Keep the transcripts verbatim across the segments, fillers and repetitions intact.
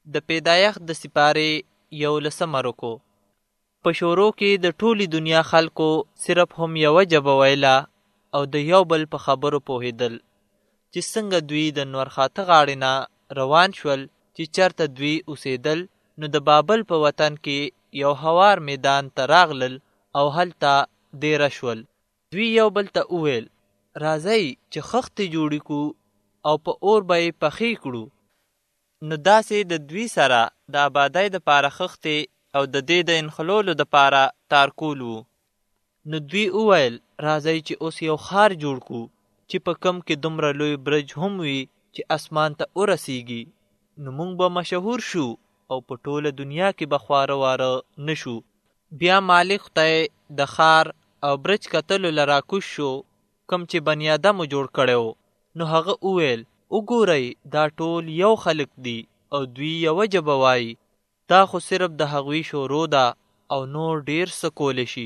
د پیدایښت د سپارې یولسمه رکو. په شروع کې د ټولې دنیا خلکو صرف هم یوه ژبه ویله او د یو بل په خبرو پوهېدل، چې څنګه دوی د نورخاته غاړې نه روان شول چې چېرته دوی اوسېدل. نو د بابل په وطن کې یو هوار میدان ته راغلل او هلته دیره شول. دوی یو بل ته وویل، راځئ چې خښتې جوړې کړو او په اور به یې پخې کړو. نو داسې د دوی سره د آبادۍ دپاره خښتې او د دې د انخلولو دپاره تارکول وو. نو دوی وویل، راځئ چې اوس یو ښار جوړ کړو چې په کم کې دومره لوی برج هم وي چې اسمان ته ورسیږي. نو موږ به مشهور شو او په ټوله دنیا کې به خواره واره نه شو. بیا مالک ته د ښار او برج کتلو له راکوش شو کوم چې بني ادمو جوړ کړی و. نو هغه وویل، وګورئ دا ټول یو خلک دي او دوی یوه ژبه وایي. دا خو صرف د هغوی شروع ده او نور ډېر څه کولی شي.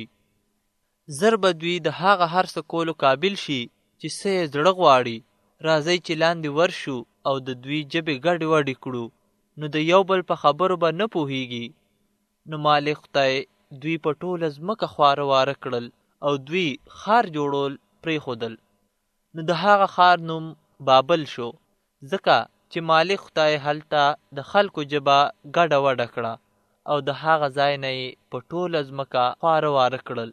زر به دوی د هغه هر څه کولو قابل شي چې څه یې زړه غواړي. راځئ چې لاندې ورشو او د دوی ژبې ګډې وډې کړو، نو د یو بل په خبرو به نه پوهیږي. نو مالک خدای دوی په ټوله ځمکه خواره واره کړل او دوی ښار جوړول پرېښودل. نو د هغه ښار نوم بابل شو، ځکه چې مالک خدای هلته د خلکو ژبه ګډه وډه کړه او د هغه ځای نه یې په ټوله ځمکه خواره واره کړل.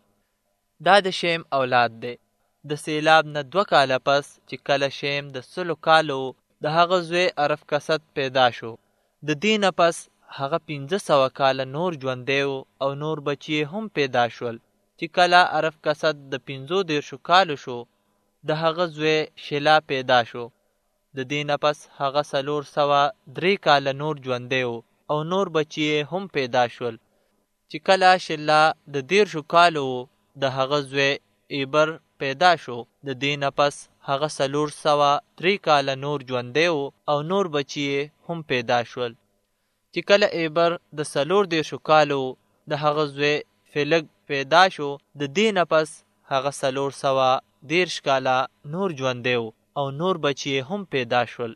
دا د شیم اولاد دی. د سیلاب نه دوه کاله پس چې کله شیم د سلو کالو د هغه زوی ارفکسد پیدا شو. د دې نه پس هغه پنځه سوه کاله نور ژوندی و او نور بچي هم پیدا شول. چې کله ارفکسد د پنځو دېرشو کالو شو، د هغه زوی شلا پیدا شو. د دې نه پس هغه څلور سوه درې کاله نور ژوندی و او نور بچي هم پیدا شول. چې کله شلا د دېرشو کالو و، د هغه زوی ایبر پیدا شو. د دې نه پس هغه څلور سوه درې کاله نور ژوندی و او نور بچي هم پیدا شول. چې کله ایبر د څلور دېرشو کالو د هغه زوی فلگ پیدا شو. د دې نه پس هغه څلور سوه دېرش کاله نور ژوندی و او نور بچي هم پیدا شول.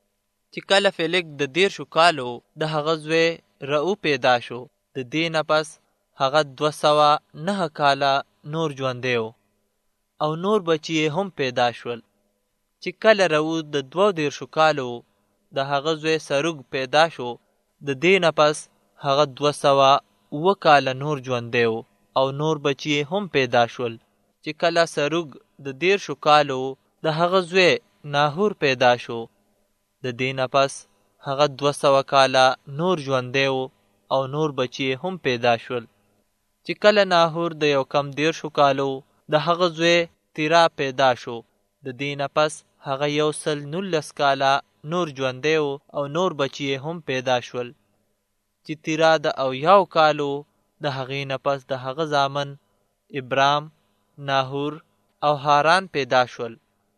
چې کله فلگ د دېرشو کالو د هغه زوی رعو پیدا شو. د دې نه پس هغه دوه سوه نهه کاله نور ژوندی و او نور بچي هم پیدا شول. چې کله رعو د دوه دېرشو کالو د هغه زوی سروگ پیدا شو. د دې نه پس هغه دوه سوه اووه کاله نور ژوندی و او نور بچي هم پیدا شول. چې کله سروگ د دېرشو کالو د هغه زوی ناهور پیدا شو. د دې نه پس هغه دوه سوه کاله نور ژوندی و او نور بچي هم پیدا شول. چې کله ناهور د یو کم دېرشو کالو د هغه زوی تیرا پیدا شو. د دې نه پس هغه یو سل نولس کاله نور ژوندی و او نور بچي هم پیدا شول. چې تیرا د اویاو کالو د هغې نه پس د هغه زامن ابرام، ناهور او هاران پیدا شول.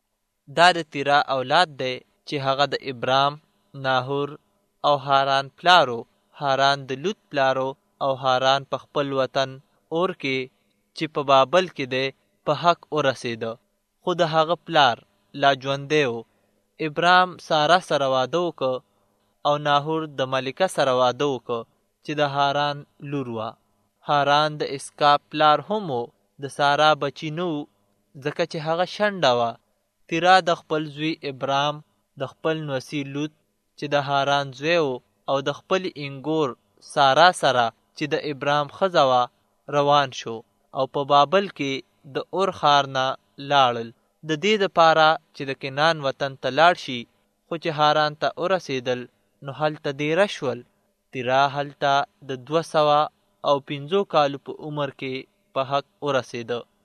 دا د تیرا اولاد دی چې هغه د ابرام، ناهور او هاران پلارو. هاران د لوط پلارو او هاران په خپل وطن اور کې چې په بابل کې دی په حق ورسېده، خو د هغه پلار لا ژوندی و. ابرام ساره سره واده وکړ او ناهور د ملکه سره واده وکړ چې د هاران لور وه. هاران د اسکا پلار هم و، د سارا بچی نه و ځکه چې هغه شنډه وه. تیرا د خپل زوی ابرام د خپل نوسي لوط چې د هاران زوی و او د خپل انګور سارا سره چې د ابرام ښځه وه روان شو او په بابل کې د اور ښار نه لاړل، د دې دپاره چې د کنعان وطن ته لاړ شي. خو چې هاران ته ورسېدل نو هلته دیره شول. تیرا هلته د دوه سوه او پنځو کالو په عمر کې په حق ورسېده.